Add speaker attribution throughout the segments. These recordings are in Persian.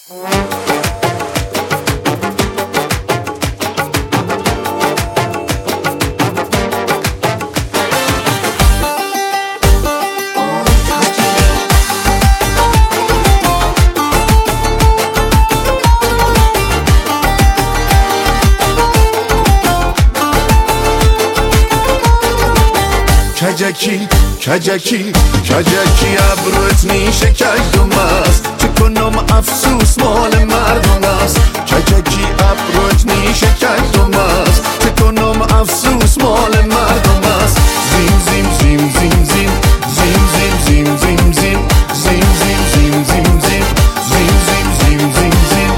Speaker 1: کجکی کجکی کجکی ابروت میشه کجدم است چه کنم افسوس مال مردم است کجکی ابروت میشه کجدم است چه کنم افسوس مال مردم است زیم زیم زیم زیم زیم زیم زیم زیم زیم زیم زیم زیم زیم زیم زیم زیم زیم زیم زیم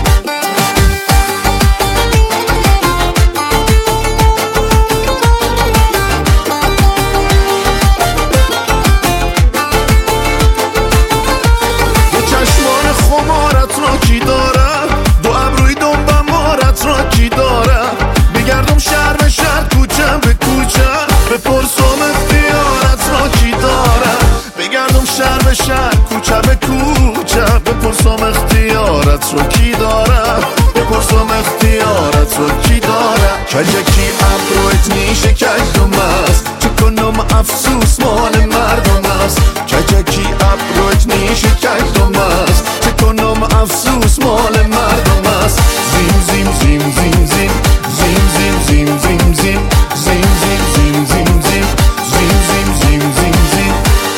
Speaker 1: خمارت را کی داره دو ابروی دنبم مارت را کی داره بگردم شهر به شهر کوچه به کوچه بپرسم اختیارت را کی داره بگردم شهر به شهر کوچه به کوچه بپرسم اختیارت را کی داره بپرسم اختیارت را کی داره کجکی ابروت میشه کجدم است چه کنم افسوس مال مردم است کجکی ابروت میشه کجدم است کنم افسوس مال مردم است زیم زیم زیم زیم زیم زیم زیم زیم زیم زیم زیم زیم زیم زیم زیم زیم زیم زیم زیم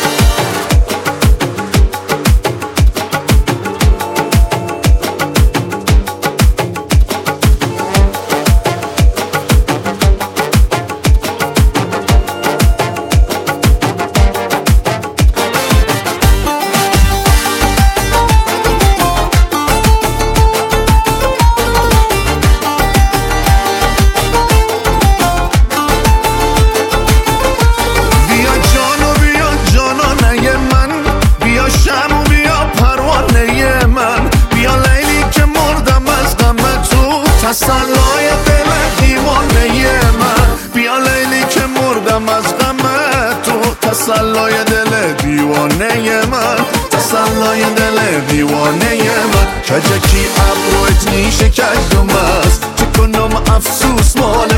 Speaker 1: تسلای دل دیوانه من بیا لیلی که مردم از غم تو تسلای دل دیوانه من تسلای دل دیوانه من کجکی ابروت میشه کجدم است چه کنم افسوس مال